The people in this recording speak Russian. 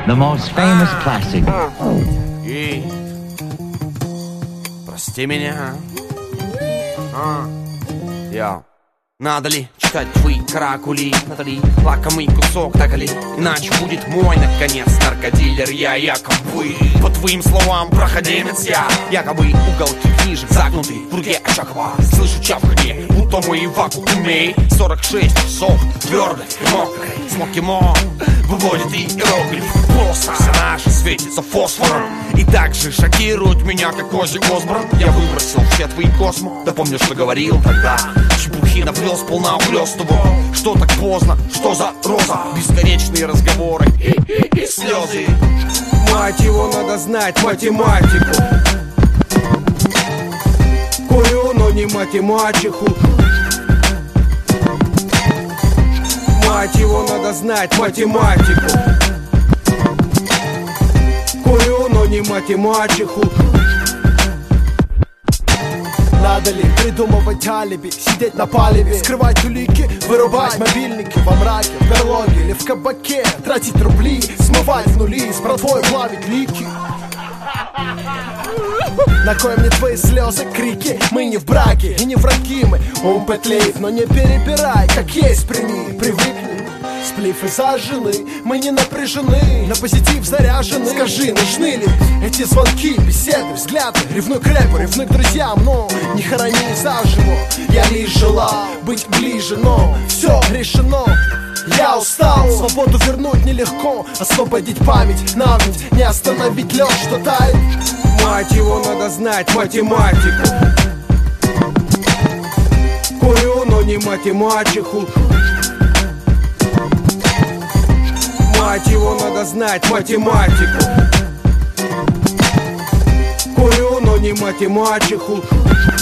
the most famous classic. Эй, прости меня. Я. Надо ли читать твои каракули? Надо ли лакомый кусок, так ли? Иначе будет мой, наконец, наркодилер. Я якобы, по твоим словам, проходимец. Я якобы уголки книжек загнуты в руке Очакова. Слышу чавканье, будто мы в вакууме. 46 часов твердой, мокрой смоки мон выводит иероглиф. Просто все наше светится фосфором и также шокирует меня, как Оззи Осборн. Я выбросил все твои космо. Да помню, что говорил тогда. Чепухи навлез, полна ухлёстывал. Что так поздно, что за роза? Бесконечные разговоры и слезы. Мать его, надо знать математику. Курю, но не математику. Мать его, надо знать математику. Курю, но не математику. Надо ли придумывать алиби, сидеть на палубе, скрывать улики, вырубать мобильники во мраке, в берлоге или в кабаке, тратить рубли, смывать в нули, с братвой плавить лики. На кой мне твои слезы, крики? Мы не в браке и не враги, мы ум петлеет, но не перебирай, как есть прими, привыкни. Сплифы зажжены, мы не напряжены, на позитив заряжены. Скажи, нужны ли эти звонки, беседы, взгляды? Ревную к рэпу, ревную к друзьям, но не хорони заживо. Я лишь желал быть ближе, но все решено. Я устал, свободу вернуть нелегко, освободить память, навнить, не остановить лед, что тает. Мать его, надо знать математику. Курю, но не математику. Мать его, надо знать математику. Курю, но не математику.